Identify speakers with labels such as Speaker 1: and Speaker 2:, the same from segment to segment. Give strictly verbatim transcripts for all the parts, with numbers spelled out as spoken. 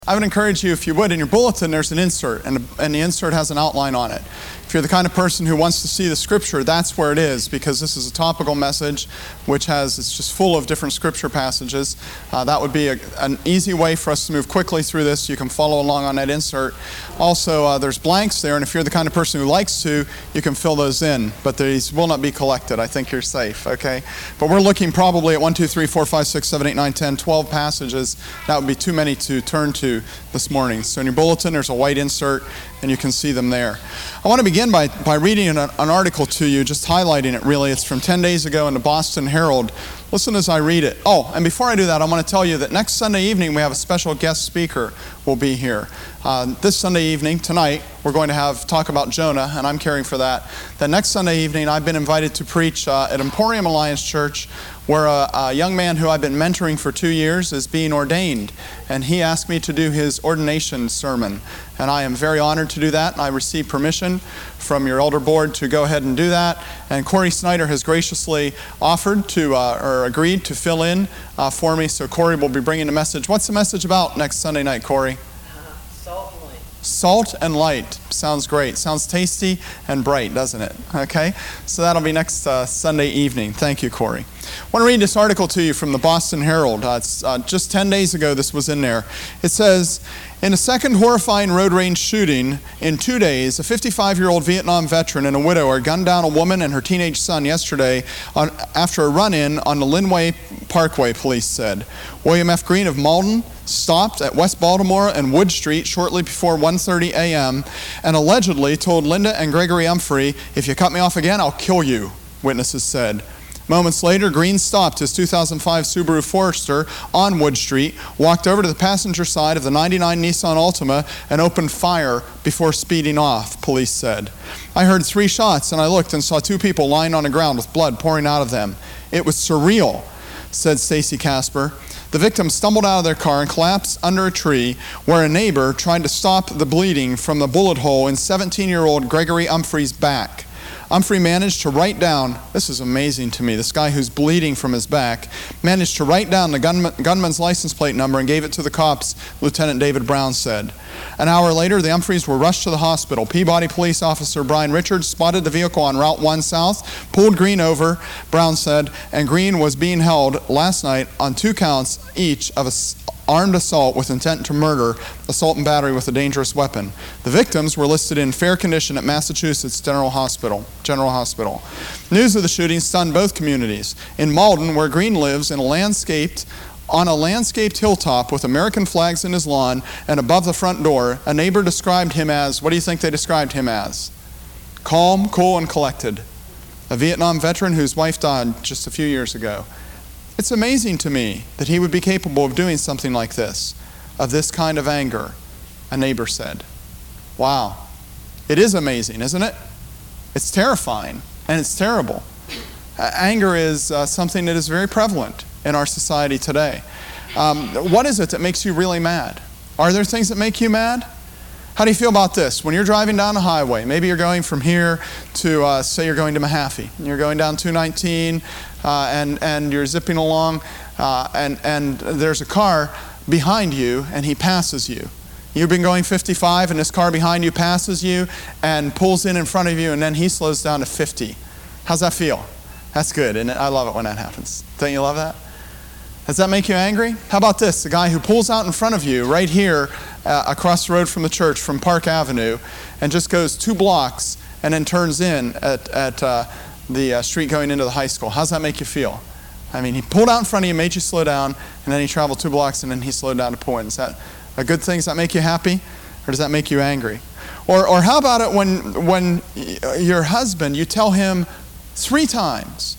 Speaker 1: I would encourage you, if you would, in your bulletin, there's an insert, and, and the insert has an outline on it. If you're the kind of person who wants to see the scripture, that's where it is, because this is a topical message which has, it's just full of different scripture passages. Uh, that would be a, an easy way for us to move quickly through this. You can follow along on that insert. Also, uh, there's blanks there, and if you're the kind of person who likes to, you can fill those in, but these will not be collected. I think you're safe, okay? But we're looking probably at one, two, three, four, five, six, seven, eight, nine, ten, twelve passages. That would be too many to turn to this morning. So in your bulletin, there's a white insert, and you can see them there. I want to begin by, by reading an, an article to you, just highlighting it really. It's from ten days ago in the Boston Herald. Listen as I read it. Oh, and before I do that, I want to tell you that next Sunday evening we have a special guest speaker will be here. Uh, this Sunday evening, tonight, we're going to have talk about Jonah, and I'm caring for that. Then next Sunday evening, I've been invited to preach uh, at Emporium Alliance Church, where a, a young man who I've been mentoring for two years is being ordained, and he asked me to do his ordination sermon. And I am very honored to do that, and I received permission from your elder board to go ahead and do that. And Corey Snyder has graciously offered to, uh, or agreed to fill in uh, for me, so Corey will be bringing the message. What's the message about next Sunday night, Corey?
Speaker 2: Uh, salt and light.
Speaker 1: Salt and light. Sounds great. Sounds tasty and bright, doesn't it? Okay? So that'll be next uh, Sunday evening. Thank you, Corey. I want to read this article to you from the Boston Herald. Uh, it's, uh, just ten days ago this was in there. It says, in a second horrifying road rage shooting in two days, a fifty-five-year-old Vietnam veteran and a widower gunned down a woman and her teenage son yesterday on, after a run-in on the Linway Parkway, police said. William F. Green of Malden stopped at West Baltimore and Wood Street shortly before one thirty a.m. and allegedly told Linda and Gregory Humphrey, "If you cut me off again, I'll kill you," witnesses said. Moments later, Green stopped his two thousand five Subaru Forester on Wood Street, walked over to the passenger side of the ninety-nine Nissan Altima, and opened fire before speeding off, police said. I heard three shots, and I looked and saw two people lying on the ground with blood pouring out of them. It was surreal, said Stacy Casper. The victims stumbled out of their car and collapsed under a tree where a neighbor tried to stop the bleeding from the bullet hole in seventeen-year-old Gregory Humphrey's back. Humphrey managed to write down, this is amazing to me, this guy who's bleeding from his back, managed to write down the gunman, gunman's license plate number and gave it to the cops, Lieutenant David Brown said. An hour later, the Humphreys were rushed to the hospital. Peabody Police Officer Brian Richards spotted the vehicle on Route one South, pulled Green over, Brown said, and Green was being held last night on two counts each of a armed assault with intent to murder, assault and battery with a dangerous weapon. The victims were listed in fair condition at Massachusetts General Hospital. General Hospital. News of the shooting stunned both communities. In Malden, where Green lives, in a landscaped, on a landscaped hilltop with American flags in his lawn and above the front door, a neighbor described him as, what do you think they described him as? Calm, cool, and collected. A Vietnam veteran whose wife died just a few years ago. It's amazing to me that he would be capable of doing something like this, of this kind of anger, a neighbor said. Wow. It is amazing, isn't it? It's terrifying, and it's terrible. Uh, anger is uh, something that is very prevalent in our society today. Um, what is it that makes you really mad? Are there things that make you mad? How do you feel about this? When you're driving down a highway, maybe you're going from here to, uh, say you're going to Mahaffey, and you're going down two nineteen, uh, and, and you're zipping along, uh, and, and there's a car behind you, and he passes you. You've been going fifty-five, and this car behind you passes you and pulls in in front of you, and then he slows down to fifty. How's that feel? That's good, and I love it when that happens. Don't you love that? Does that make you angry? How about this? The guy who pulls out in front of you right here uh, across the road from the church from Park Avenue and just goes two blocks and then turns in at, at uh, the uh, street going into the high school. How's that make you feel? I mean, he pulled out in front of you, made you slow down, and then he traveled two blocks and then he slowed down to point. Is that a good thing? Does that make you happy? Or does that make you angry? Or, or how about it when, when your husband, you tell him three times,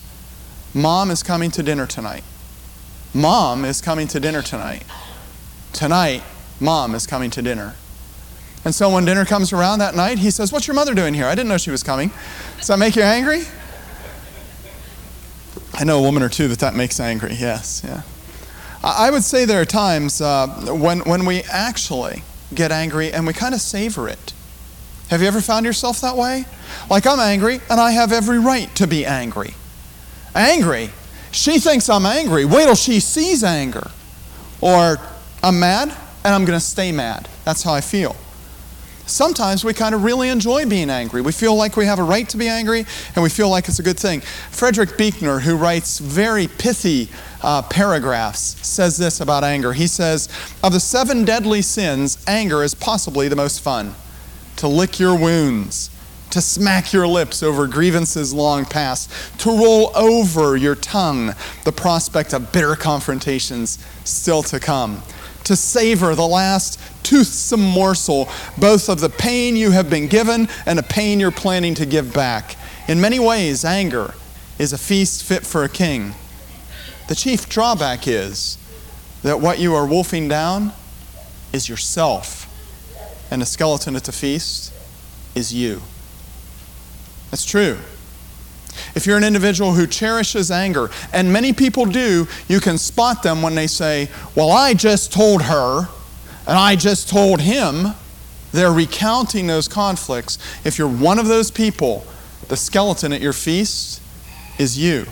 Speaker 1: Mom is coming to dinner tonight. Mom is coming to dinner tonight. Tonight, Mom is coming to dinner. And so when dinner comes around that night, he says, what's your mother doing here? I didn't know she was coming. Does that make you angry? I know a woman or two that that makes angry, yes. Yeah. I would say there are times uh, when, when we actually get angry and we kind of savor it. Have you ever found yourself that way? Like, I'm angry and I have every right to be angry. Angry? She thinks I'm angry. Wait till she sees anger. Or, I'm mad. and I'm going to stay mad. That's how I feel. Sometimes we kind of really enjoy being angry. We feel like we have a right to be angry, and we feel like it's a good thing. Frederick Buechner, who writes very pithy uh, paragraphs, says this about anger. He says, of the seven deadly sins, anger is possibly the most fun. To lick your wounds, to smack your lips over grievances long past, to roll over your tongue the prospect of bitter confrontations still to come, to savor the last toothsome morsel, both of the pain you have been given and the pain you're planning to give back. In many ways, anger is a feast fit for a king. The chief drawback is that what you are wolfing down is yourself, and the skeleton at the feast is you. That's true. If you're an individual who cherishes anger, and many people do, you can spot them when they say, well, I just told her, and I just told him. They're recounting those conflicts. If you're one of those people, the skeleton at your feast is you.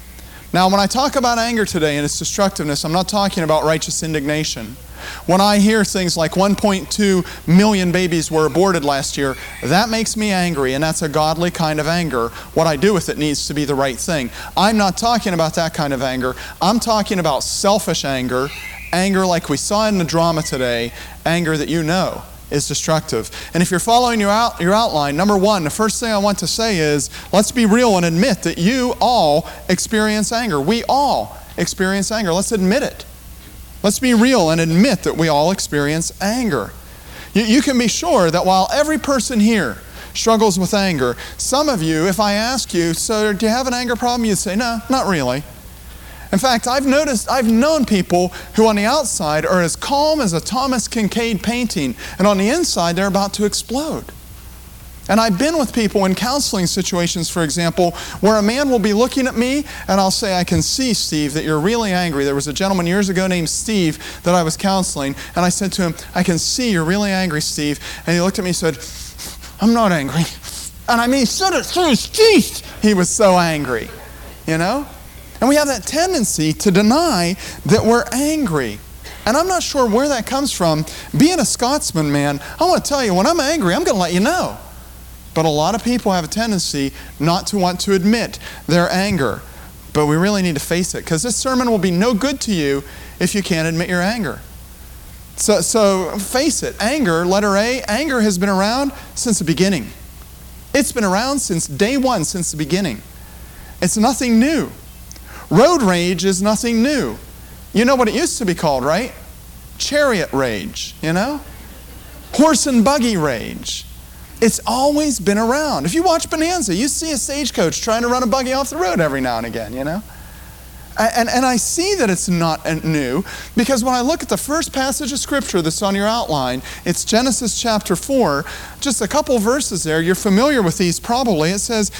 Speaker 1: Now, when I talk about anger today and its destructiveness, I'm not talking about righteous indignation. When I hear things like one point two million babies were aborted last year, that makes me angry, and that's a godly kind of anger. What I do with it needs to be the right thing. I'm not talking about that kind of anger. I'm talking about selfish anger, anger like we saw in the drama today, anger that you know is destructive. And if you're following your, out, your outline, number one, the first thing I want to say is, let's be real and admit that you all experience anger. We all experience anger. Let's admit it. Let's be real and admit that we all experience anger. You, you can be sure that while every person here struggles with anger, some of you, if I ask you, so do you have an anger problem? You'd say, no, not really. In fact, I've noticed, I've known people who on the outside are as calm as a Thomas Kincaid painting, and on the inside they're about to explode. And I've been with people in counseling situations, for example, where a man will be looking at me and I'll say, I can see, Steve, that you're really angry. There was a gentleman years ago named Steve that I was counseling, and I said to him, I can see you're really angry, Steve. And he looked at me and said, I'm not angry. And I mean, he said it through his teeth. He was so angry, you know? And we have that tendency to deny that we're angry. And I'm not sure where that comes from. Being a Scotsman, man, I want to tell you, when I'm angry, I'm going to let you know. But a lot of people have a tendency not to want to admit their anger. But we really need to face it, because this sermon will be no good to you if you can't admit your anger. So, so face it. Anger, letter A, anger has been around since the beginning. It's been around since day one, since the beginning. It's nothing new. Road rage is nothing new. You know what it used to be called, right? Chariot rage, you know? Horse and buggy rage. It's always been around. If you watch Bonanza, you see a stagecoach trying to run a buggy off the road every now and again, you know? And, and I see that it's not new, because when I look at the first passage of Scripture that's on your outline, it's Genesis chapter four, just a couple verses there. You're familiar with these probably. It says,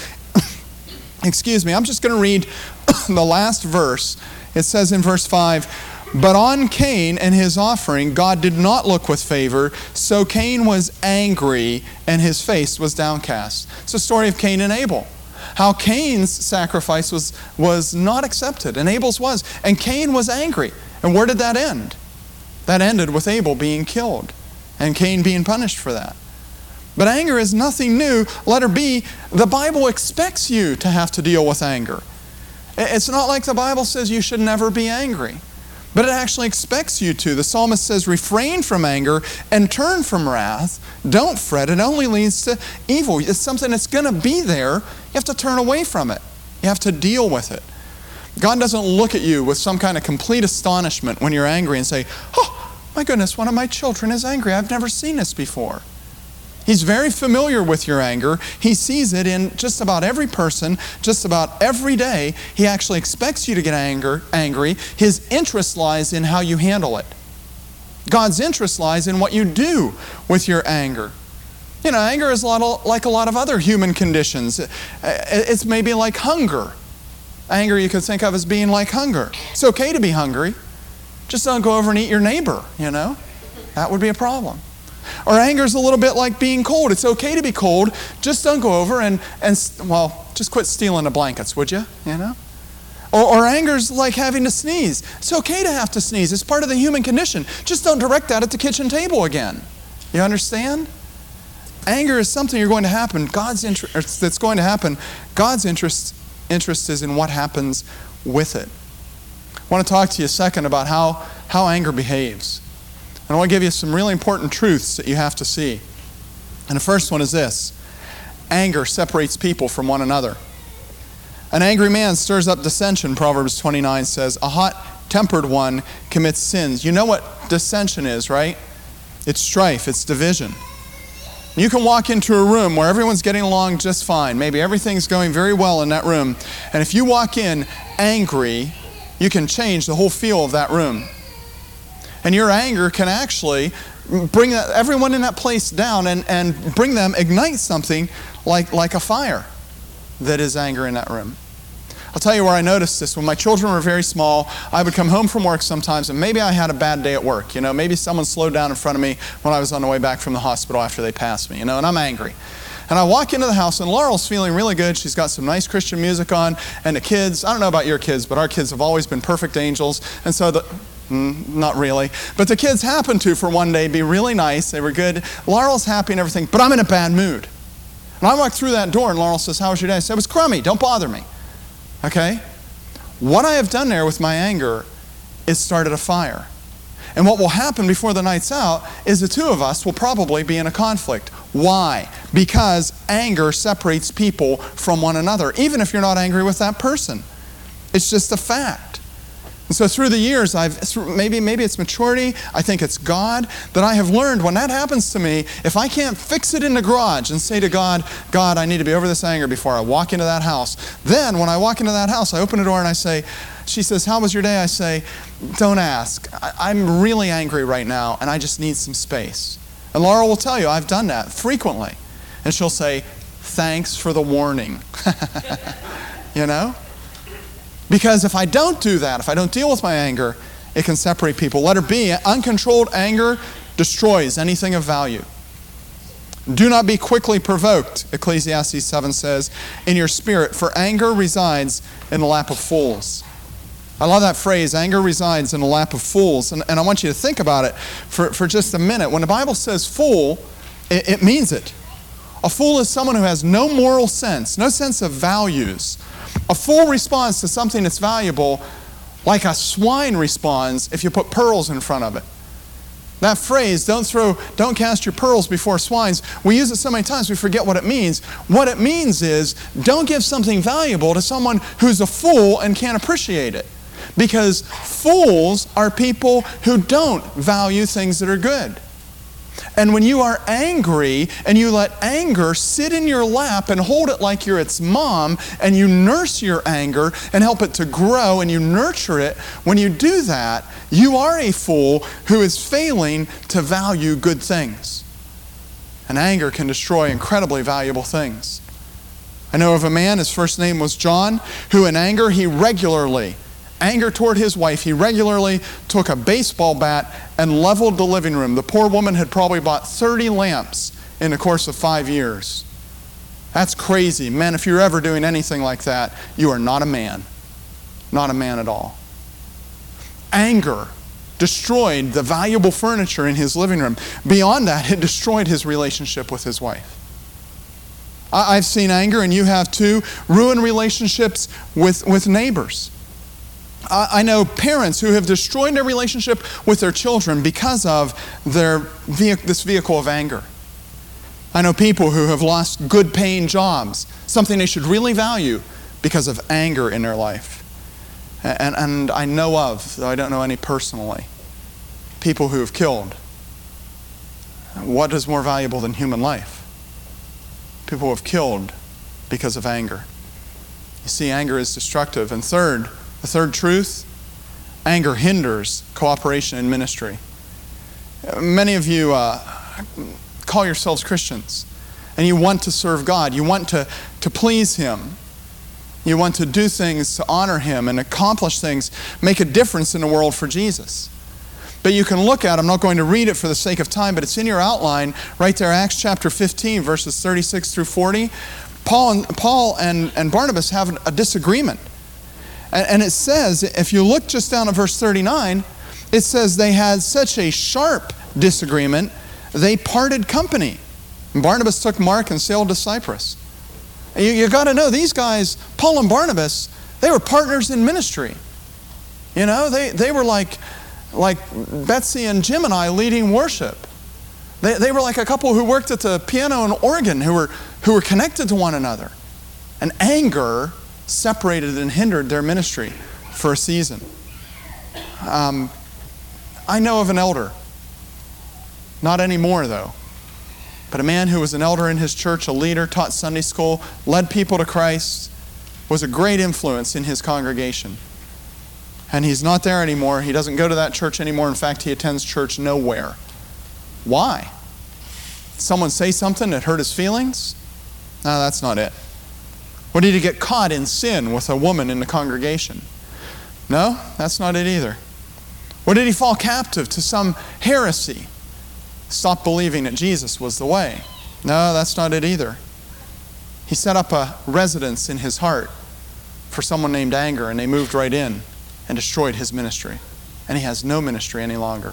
Speaker 1: excuse me, I'm just going to read the last verse. It says in verse five, but on Cain and his offering, God did not look with favor, so Cain was angry and his face was downcast. It's the story of Cain and Abel. How Cain's sacrifice was, was not accepted, and Abel's was. And Cain was angry. And where did that end? That ended with Abel being killed and Cain being punished for that. But anger is nothing new. Letter B, the Bible expects you to have to deal with anger. It's not like the Bible says you should never be angry, but it actually expects you to. The psalmist says, refrain from anger and turn from wrath. Don't fret. It only leads to evil. It's something that's going to be there. You have to turn away from it. You have to deal with it. God doesn't look at you with some kind of complete astonishment when you're angry and say, oh, my goodness, one of my children is angry. I've never seen this before. He's very familiar with your anger. He sees it in just about every person, just about every day. He actually expects you to get anger, angry. His interest lies in how you handle it. God's interest lies in what you do with your anger. You know, anger is a lot of, like a lot of other human conditions. It's maybe like hunger. Anger you could think of as being like hunger. It's okay to be hungry. Just don't go over and eat your neighbor, you know. That would be a problem. Or anger is a little bit like being cold. It's okay to be cold. Just don't go over and, and well, just quit stealing the blankets, would you? You know? Or, or anger's like having to sneeze. It's okay to have to sneeze. It's part of the human condition. Just don't direct that at the kitchen table again. You understand? Anger is something you're going to happen. God's interest that's going to happen. God's interest interest is in what happens with it. I want to talk to you a second about how, how anger behaves. And I want to give you some really important truths that you have to see. And the first one is this. Anger separates people from one another. An angry man stirs up dissension, Proverbs twenty-nine says. A hot-tempered one commits sins. You know what dissension is, right? It's strife, it's division. You can walk into a room where everyone's getting along just fine. Maybe everything's going very well in that room. And if you walk in angry, you can change the whole feel of that room. And your anger can actually bring that, everyone in that place down and, and bring them, ignite something like, like a fire that is anger in that room. I'll tell you where I noticed this. When my children were very small, I would come home from work sometimes, and maybe I had a bad day at work. You know, maybe someone slowed down in front of me when I was on the way back from the hospital after they passed me, you know, and I'm angry. And I walk into the house, and Laurel's feeling really good. She's got some nice Christian music on, and the kids, I don't know about your kids, but our kids have always been perfect angels, and so the... Mm, not really. But the kids happened to, for one day, be really nice. They were good. Laurel's happy and everything, but I'm in a bad mood. And I walk through that door, and Laurel says, how was your day? I said, it was crummy. Don't bother me. Okay? What I have done there with my anger is started a fire. And what will happen before the night's out is the two of us will probably be in a conflict. Why? Because anger separates people from one another, even if you're not angry with that person. It's just a fact. And so through the years, I've maybe maybe it's maturity, I think it's God, that I have learned when that happens to me, if I can't fix it in the garage and say to God, God, I need to be over this anger before I walk into that house. Then when I walk into that house, I open the door and I say, she says, how was your day? I say, don't ask. I, I'm really angry right now and I just need some space. And Laura will tell you, I've done that frequently. And she'll say, thanks for the warning. You know? Because if I don't do that, if I don't deal with my anger, it can separate people. Letter B, uncontrolled anger destroys anything of value. Do not be quickly provoked, Ecclesiastes seven says, in your spirit, for anger resides in the lap of fools. I love that phrase, anger resides in the lap of fools. And, and I want you to think about it for, for just a minute. When the Bible says fool, it, it means it. A fool is someone who has no moral sense, no sense of values. A fool responds to something that's valuable like a swine responds if you put pearls in front of it. That phrase, don't throw, don't cast your pearls before swines, we use it so many times we forget what it means. What it means is, don't give something valuable to someone who's a fool and can't appreciate it. Because fools are people who don't value things that are good. And when you are angry and you let anger sit in your lap and hold it like you're its mom and you nurse your anger and help it to grow and you nurture it, when you do that, you are a fool who is failing to value good things. And anger can destroy incredibly valuable things. I know of a man, his first name was John, who in anger he regularly Anger toward his wife, he regularly took a baseball bat and leveled the living room. The poor woman had probably bought thirty lamps in the course of five years. That's crazy. Men, if you're ever doing anything like that, you are not a man. Not a man at all. Anger destroyed the valuable furniture in his living room. Beyond that, it destroyed his relationship with his wife. I've seen anger, and you have too, ruin relationships with, with neighbors. I know parents who have destroyed their relationship with their children because of their this vehicle of anger. I know people who have lost good paying jobs, something they should really value, because of anger in their life. And, and I know of, though I don't know any personally, people who have killed. What is more valuable than human life? People who have killed because of anger. You see, anger is destructive. And third, the third truth, anger hinders cooperation in ministry. Many of you uh, call yourselves Christians, and you want to serve God. You want to, to please Him. You want to do things to honor Him and accomplish things, make a difference in the world for Jesus. But you can look at, I'm not going to read it for the sake of time, but it's in your outline right there, Acts chapter fifteen, verses thirty-six through forty. Paul and, Paul and, and Barnabas have a disagreement. And, and it says, if you look just down at verse thirty-nine, it says they had such a sharp disagreement, they parted company. And Barnabas took Mark and sailed to Cyprus. And you, you got to know, these guys, Paul and Barnabas, they were partners in ministry. You know, they, they were like, like Betsy and Jim and I leading worship. They, they were like a couple who worked at the piano and organ, who were, who were connected to one another. And anger separated and hindered their ministry for a season. Um, I know of an elder, not anymore though, but a man who was an elder in his church, a leader, taught Sunday school, led people to Christ, was a great influence in his congregation. And he's not there anymore. He doesn't go to that church anymore. In fact, he attends church nowhere. Why? Did someone say something that hurt his feelings? No, that's not it. Or did he get caught in sin with a woman in the congregation? No, that's not it either. Or did he fall captive to some heresy? Stop believing that Jesus was the way? No, that's not it either. He set up a residence in his heart for someone named anger, and they moved right in and destroyed his ministry. And he has no ministry any longer.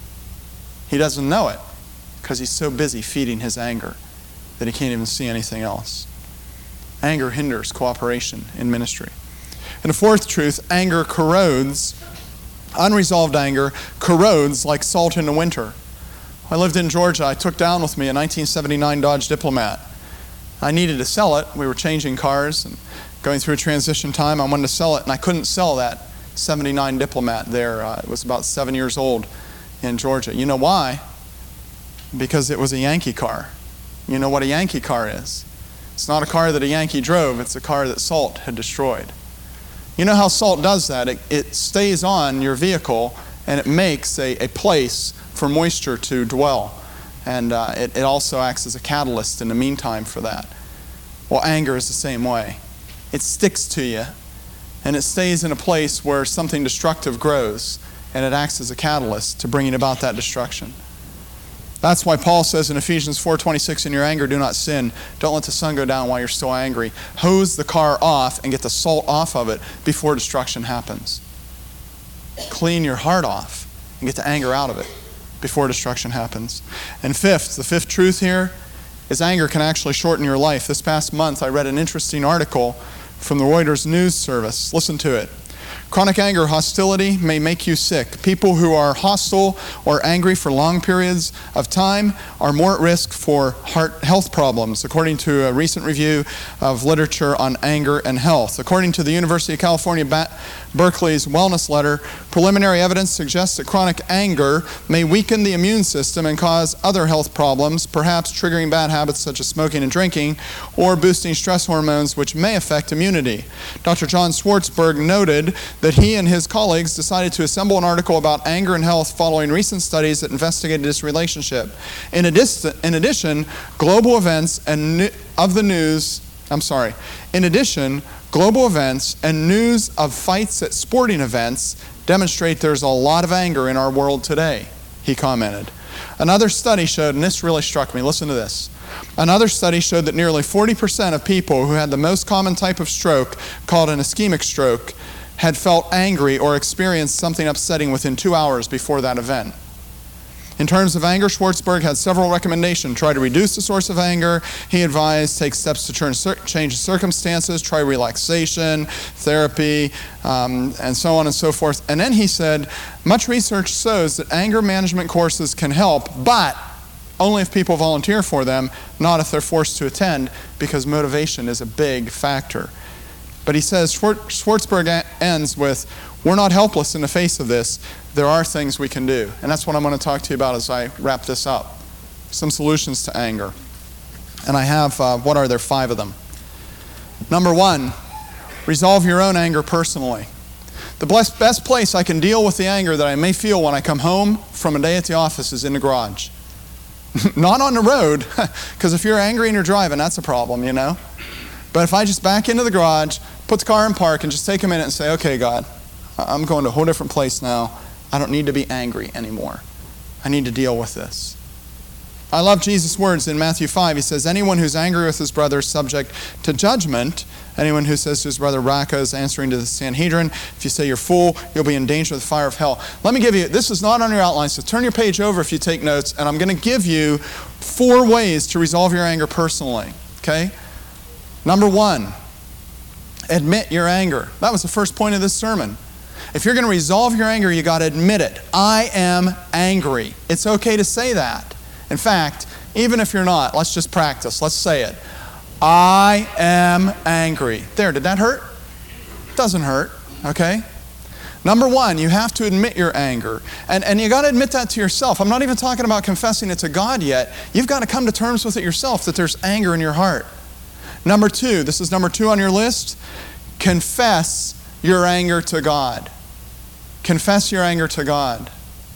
Speaker 1: He doesn't know it because he's so busy feeding his anger that he can't even see anything else. Anger hinders cooperation in ministry. And the fourth truth, anger corrodes. Unresolved anger corrodes like salt in the winter. I lived in Georgia. I took down with me a nineteen seventy-nine Dodge Diplomat. I needed to sell it. We were changing cars and going through a transition time. I wanted to sell it, and I couldn't sell that seventy-nine Diplomat there. Uh, it was about seven years old in Georgia. You know why? Because it was a Yankee car. You know what a Yankee car is? It's not a car that a Yankee drove. It's a car that salt had destroyed. You know how salt does that? It, it stays on your vehicle, and it makes a, a place for moisture to dwell. And uh, it, it also acts as a catalyst in the meantime for that. Well, anger is the same way. It sticks to you, and it stays in a place where something destructive grows, and it acts as a catalyst to bringing about that destruction. That's why Paul says in Ephesians four twenty-six, in your anger do not sin. Don't let the sun go down while you're still angry. Hose the car off and get the salt off of it before destruction happens. Clean your heart off and get the anger out of it before destruction happens. And fifth, the fifth truth here is anger can actually shorten your life. This past month I read an interesting article from the Reuters news service. Listen to it. Chronic anger hostility may make you sick. People who are hostile or angry for long periods of time are more at risk for heart health problems, according to a recent review of literature on anger and health. According to the University of California, ba- Berkeley's Wellness Letter, preliminary evidence suggests that chronic anger may weaken the immune system and cause other health problems, perhaps triggering bad habits such as smoking and drinking, or boosting stress hormones which may affect immunity. Doctor John Schwartzberg noted that he and his colleagues decided to assemble an article about anger and health following recent studies that investigated this relationship. In addition, in addition global events and new, of the news, I'm sorry, in addition, global events and news of fights at sporting events demonstrate there's a lot of anger in our world today, he commented. Another study showed, and this really struck me, listen to this. Another study showed that nearly forty percent of people who had the most common type of stroke, called an ischemic stroke, had felt angry or experienced something upsetting within two hours before that event. In terms of anger, Schwartzberg had several recommendations. Try to reduce the source of anger. He advised take steps to turn, change circumstances, try relaxation, therapy, um, and so on and so forth. And then he said, much research shows that anger management courses can help, but only if people volunteer for them, not if they're forced to attend, because motivation is a big factor. But he says, Schwartzberg ends with, we're not helpless in the face of this. There are things we can do. And that's what I'm going to talk to you about as I wrap this up. Some solutions to anger. And I have, uh, what are there? Five of them. Number one, resolve your own anger personally. The best place I can deal with the anger that I may feel when I come home from a day at the office is in the garage. Not on the road, because if you're angry and you're driving, that's a problem, you know. But if I just back into the garage, put the car in park, and just take a minute and say, okay, God, I'm going to a whole different place now. I don't need to be angry anymore. I need to deal with this. I love Jesus' words in Matthew five. He says, anyone who's angry with his brother is subject to judgment. Anyone who says to his brother, Raka, is answering to the Sanhedrin. If you say you're fool, you'll be in danger of the fire of hell. Let me give you, this is not on your outline, so turn your page over if you take notes, and I'm going to give you four ways to resolve your anger personally, okay? Number one, admit your anger. That was the first point of this sermon. If you're going to resolve your anger, you got to admit it. I am angry. It's okay to say that. In fact, even if you're not, let's just practice. Let's say it. I am angry. There, did that hurt? Doesn't hurt, okay? Number one, you have to admit your anger. And, and you got to admit that to yourself. I'm not even talking about confessing it to God yet. You've got to come to terms with it yourself, that there's anger in your heart. Number two, this is number two on your list, confess your anger to God. Confess your anger to God.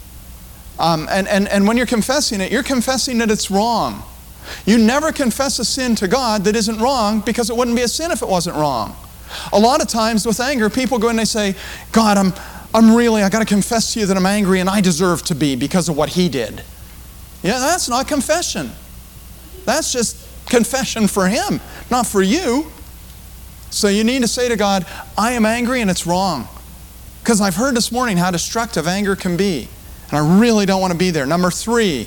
Speaker 1: Um, and, and, and when you're confessing it, you're confessing that it's wrong. You never confess a sin to God that isn't wrong, because it wouldn't be a sin if it wasn't wrong. A lot of times with anger, people go and they say, God, I'm, I'm really, I got to confess to you that I'm angry and I deserve to be because of what he did. Yeah, that's not confession. That's just confession for him, not for you. So you need to say to God, I am angry and it's wrong. Because I've heard this morning how destructive anger can be. And I really don't want to be there. Number three,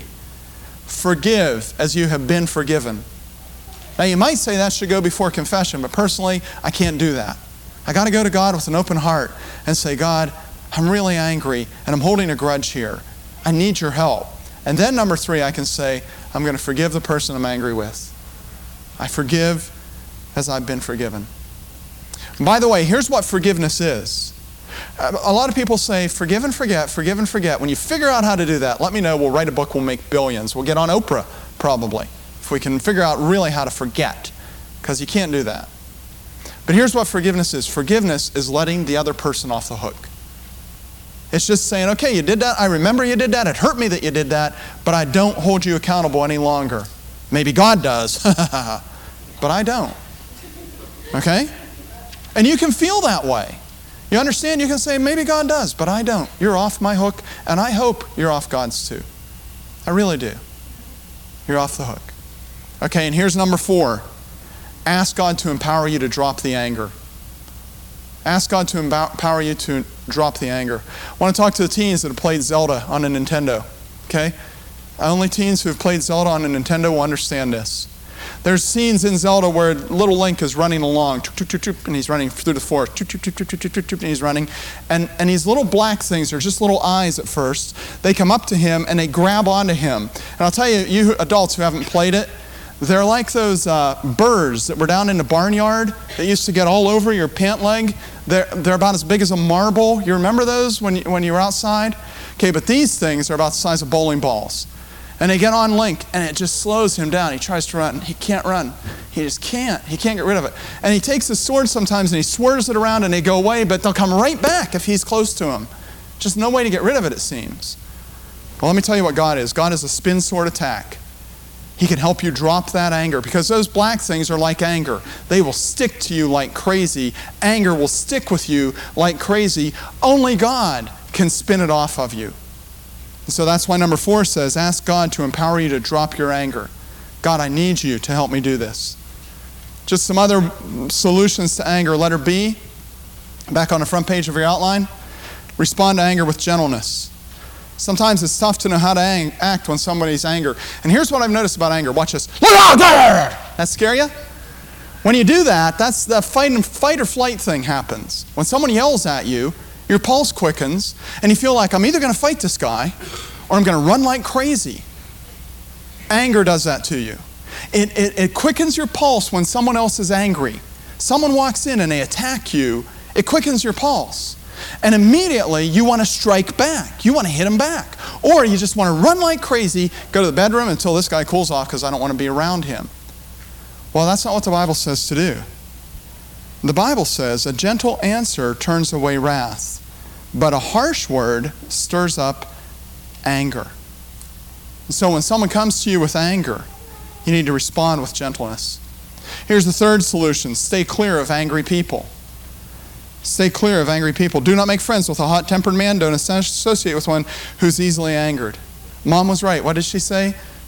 Speaker 1: forgive as you have been forgiven. Now you might say that should go before confession, but personally, I can't do that. I got to go to God with an open heart and say, God, I'm really angry and I'm holding a grudge here. I need your help. And then number three, I can say, I'm going to forgive the person I'm angry with. I forgive as I've been forgiven. And by the way, here's what forgiveness is. A lot of people say, forgive and forget, forgive and forget. When you figure out how to do that, let me know. We'll write a book, we'll make billions. We'll get on Oprah, probably, if we can figure out really how to forget, because you can't do that. But here's what forgiveness is. Forgiveness is letting the other person off the hook. It's just saying, okay, you did that. I remember you did that. It hurt me that you did that, but I don't hold you accountable any longer. Maybe God does, but I don't. Okay? And you can feel that way. You understand? You can say, maybe God does, but I don't. You're off my hook, and I hope you're off God's too. I really do. You're off the hook. Okay, and here's number four. Ask God to empower you to drop the anger. Ask God to empower you to drop the anger. I want to talk to the teens that have played Zelda on a Nintendo. Okay? Only teens who have played Zelda on a Nintendo will understand this. There's scenes in Zelda where little Link is running along, and he's running through the forest, and he's running. And, and these little black things are just little eyes at first. They come up to him, and they grab onto him. And I'll tell you, you adults who haven't played it, they're like those uh, burrs that were down in the barnyard that used to get all over your pant leg. They're, they're about as big as a marble. You remember those when you, when you were outside? Okay, but these things are about the size of bowling balls. And they get on Link, and it just slows him down. He tries to run. He can't run. He just can't. He can't get rid of it. And he takes his sword sometimes, and he swerves it around, and they go away, but they'll come right back if he's close to him. Just no way to get rid of it, it seems. Well, let me tell you what God is. God is a spin sword attack. He can help you drop that anger, because those black things are like anger. They will stick to you like crazy. Anger will stick with you like crazy. Only God can spin it off of you. So that's why number four says, ask God to empower you to drop your anger. God, I need you to help me do this. Just some other solutions to anger. Letter B, back on the front page of your outline, respond to anger with gentleness. Sometimes it's tough to know how to ang- act when somebody's angry. And here's what I've noticed about anger. Watch this. That scare you? When you do that, that's the fight, and, fight or flight thing happens. When someone yells at you, your pulse quickens, and you feel like, I'm either going to fight this guy or I'm going to run like crazy. Anger does that to you. It, it, it quickens your pulse when someone else is angry. Someone walks in and they attack you, it quickens your pulse. And immediately you want to strike back. You want to hit him back. Or you just want to run like crazy, go to the bedroom until this guy cools off because I don't want to be around him. Well, that's not what the Bible says to do. The Bible says, a gentle answer turns away wrath, but a harsh word stirs up anger. So when someone comes to you with anger, you need to respond with gentleness. Here's the third solution. Stay clear of angry people. Stay clear of angry people. Do not make friends with a hot-tempered man. Don't associate with one who's easily angered. Mom was right. What did she say?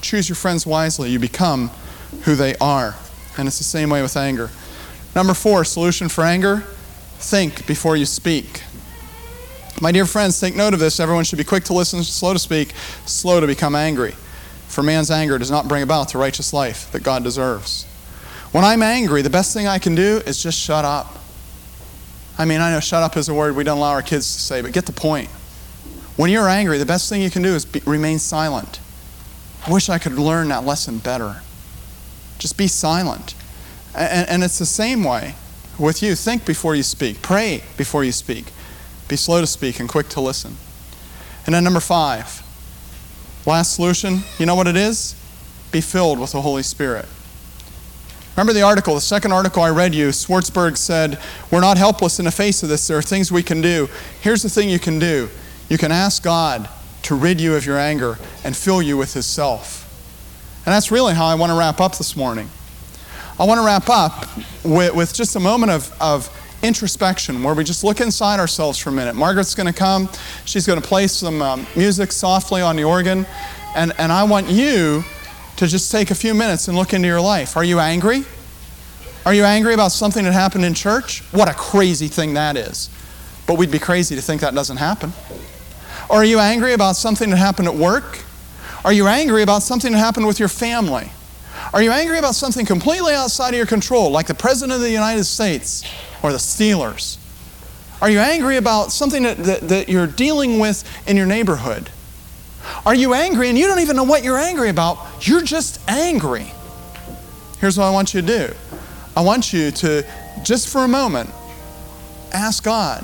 Speaker 1: choose your friends wisely. You become who they are. And it's the same way with anger. Number four, solution for anger, think before you speak. My dear friends, take note of this. Everyone should be quick to listen, slow to speak, slow to become angry. For man's anger does not bring about the righteous life that God deserves. When I'm angry, the best thing I can do is just shut up. I mean, I know shut up is a word we don't allow our kids to say, but get the point. When you're angry, the best thing you can do is be, remain silent. I wish I could learn that lesson better. Just be silent. And, and it's the same way with you. Think before you speak. Pray before you speak. Be slow to speak and quick to listen. And then number five, last solution, you know what it is? Be filled with the Holy Spirit. Remember the article, the second article I read you, Schwartzberg said, we're not helpless in the face of this. There are things we can do. Here's the thing you can do. You can ask God to rid you of your anger and fill you with His self. And that's really how I want to wrap up this morning. I want to wrap up with, with just a moment of, of introspection where we just look inside ourselves for a minute. Margaret's going to come. She's going to play some um, music softly on the organ. And, and I want you to just take a few minutes and look into your life. Are you angry? Are you angry about something that happened in church? What a crazy thing that is. But we'd be crazy to think that doesn't happen. Or are you angry about something that happened at work? Are you angry about something that happened with your family? Are you angry about something completely outside of your control, like the President of the United States or the Steelers? Are you angry about something that, that, that you're dealing with in your neighborhood? Are you angry and you don't even know what you're angry about? You're just angry. Here's what I want you to do. I want you to, just for a moment, ask God,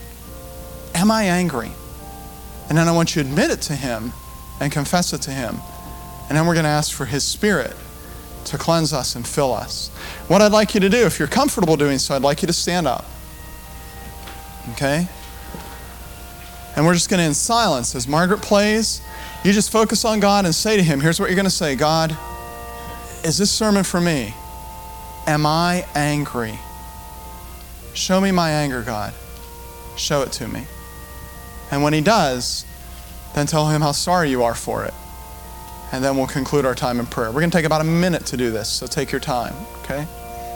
Speaker 1: am I angry? And then I want you to admit it to Him and confess it to Him. And then we're going to ask for His Spirit to cleanse us and fill us. What I'd like you to do, if you're comfortable doing so, I'd like you to stand up. Okay? And we're just going to, in silence, as Margaret plays, you just focus on God and say to Him, here's what you're going to say, God, is this sermon for me? Am I angry? Show me my anger, God. Show it to me. And when He does, then tell Him how sorry you are for it. And then we'll conclude our time in prayer. We're going to take about a minute to do this, so take your time, okay?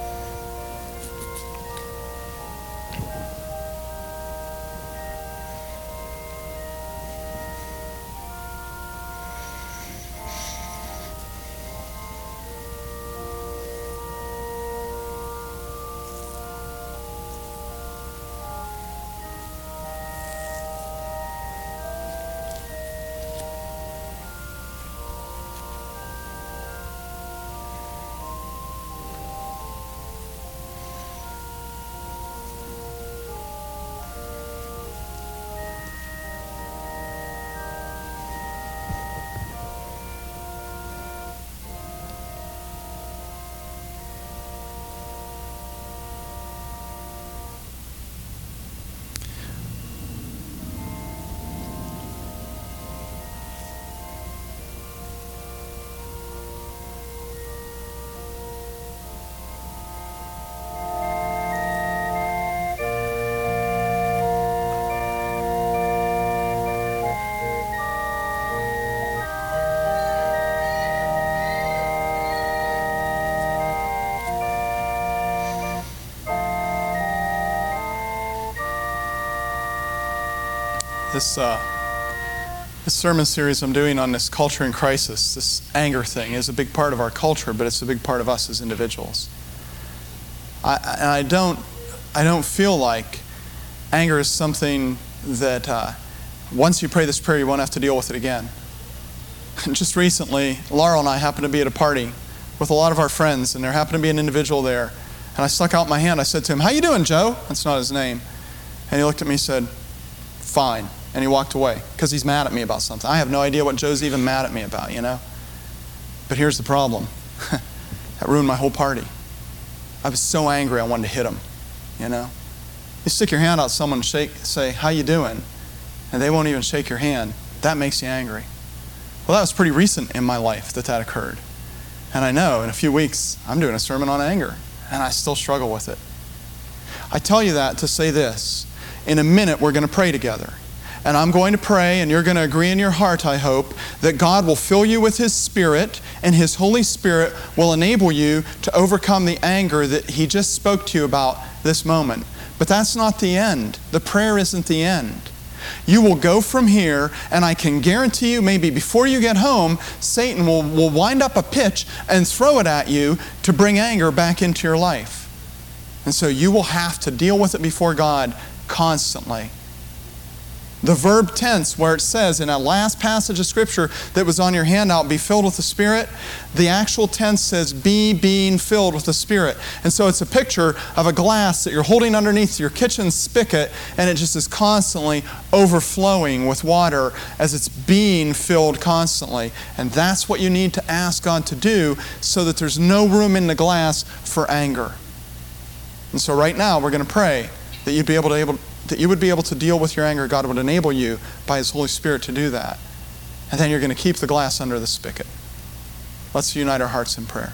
Speaker 1: This, uh, this sermon series I'm doing on this culture in crisis, this anger thing, is a big part of our culture, but it's a big part of us as individuals. I, and I don't, I don't feel like anger is something that uh, once you pray this prayer, you won't have to deal with it again. Just recently, Laurel and I happened to be at a party with a lot of our friends, and there happened to be an individual there. And I stuck out my hand. I said to him, "How you doing, Joe?" That's not his name. And he looked at me and said, "Fine." And he walked away because he's mad at me about something. I have no idea what Joe's even mad at me about, you know? But here's the problem. That ruined my whole party. I was so angry I wanted to hit him, you know? You stick your hand out, someone shake, say, "How you doing?" And they won't even shake your hand. That makes you angry. Well, that was pretty recent in my life that that occurred. And I know in a few weeks I'm doing a sermon on anger, and I still struggle with it. I tell you that to say this. In a minute, we're going to pray together. And I'm going to pray, and you're going to agree in your heart, I hope, that God will fill you with His Spirit, and His Holy Spirit will enable you to overcome the anger that He just spoke to you about this moment. But that's not the end. The prayer isn't the end. You will go from here, and I can guarantee you, maybe before you get home, Satan will, will wind up a pitch and throw it at you to bring anger back into your life. And so you will have to deal with it before God constantly. The verb tense, where it says in that last passage of Scripture that was on your handout, be filled with the Spirit, the actual tense says be being filled with the Spirit. And so it's a picture of a glass that you're holding underneath your kitchen spigot, and it just is constantly overflowing with water as it's being filled constantly. And that's what you need to ask God to do so that there's no room in the glass for anger. And so right now we're going to pray that you'd be able to able that you would be able to deal with your anger. God would enable you by His Holy Spirit to do that. And then you're going to keep the glass under the spigot. Let's unite our hearts in prayer.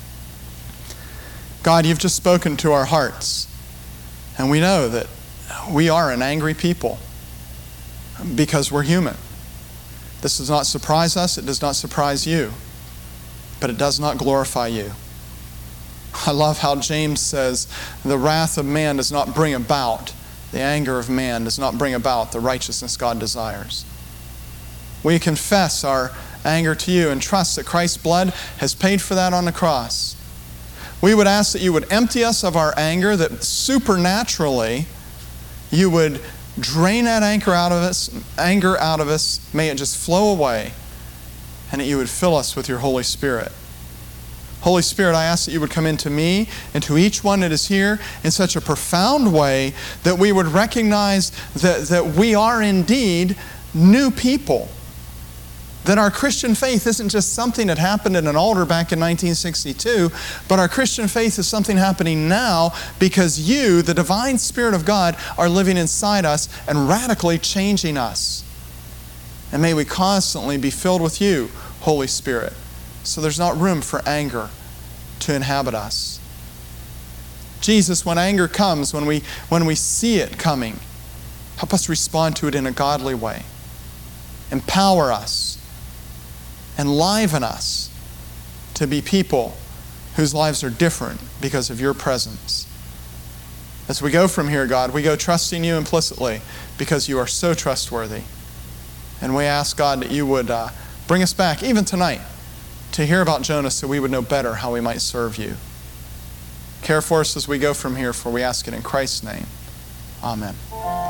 Speaker 1: God, You've just spoken to our hearts. And we know that we are an angry people because we're human. This does not surprise us. It does not surprise You. But it does not glorify You. I love how James says, the wrath of man does not bring about The anger of man does not bring about the righteousness God desires. We confess our anger to You and trust that Christ's blood has paid for that on the cross. We would ask that You would empty us of our anger, that supernaturally You would drain that anger out of us, anger out of us. May it just flow away, and that You would fill us with Your Holy Spirit. Holy Spirit, I ask that You would come into me and to each one that is here in such a profound way that we would recognize that, that we are indeed new people. That our Christian faith isn't just something that happened in an altar back in nineteen sixty-two, but our Christian faith is something happening now because You, the divine Spirit of God, are living inside us and radically changing us. And may we constantly be filled with You, Holy Spirit, so there's not room for anger to inhabit us. Jesus, when anger comes, when we, when we see it coming, help us respond to it in a godly way. Empower us, enliven us to be people whose lives are different because of Your presence. As we go from here, God, we go trusting You implicitly because You are so trustworthy. And we ask, God, that You would uh, bring us back, even tonight, to hear about Jonah so we would know better how we might serve You. Care for us as we go from here, for we ask it in Christ's name. Amen.